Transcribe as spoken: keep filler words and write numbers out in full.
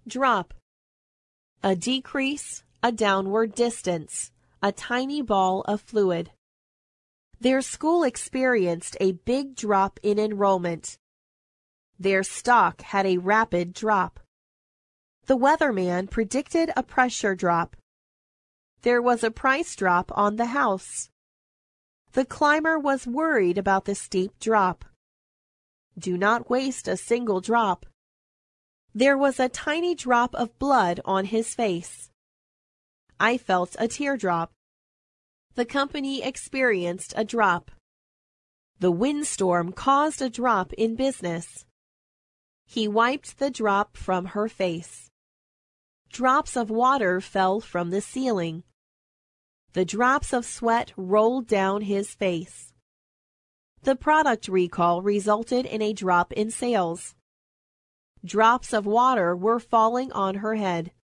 Drop. A decrease, a downward distance, a tiny ball of fluid. Their school experienced a big drop in enrollment. Their stock had a rapid drop. The weatherman predicted a pressure drop. There was a price drop on the house. The climber was worried about the steep drop. Do not waste a single drop. There was a tiny drop of blood on his face. I felt a teardrop. The company experienced a drop. The windstorm caused a drop in business. He wiped the drop from her face. Drops of water fell from the ceiling. The drops of sweat rolled down his face. The product recall resulted in a drop in sales. Drops of water were falling on her head.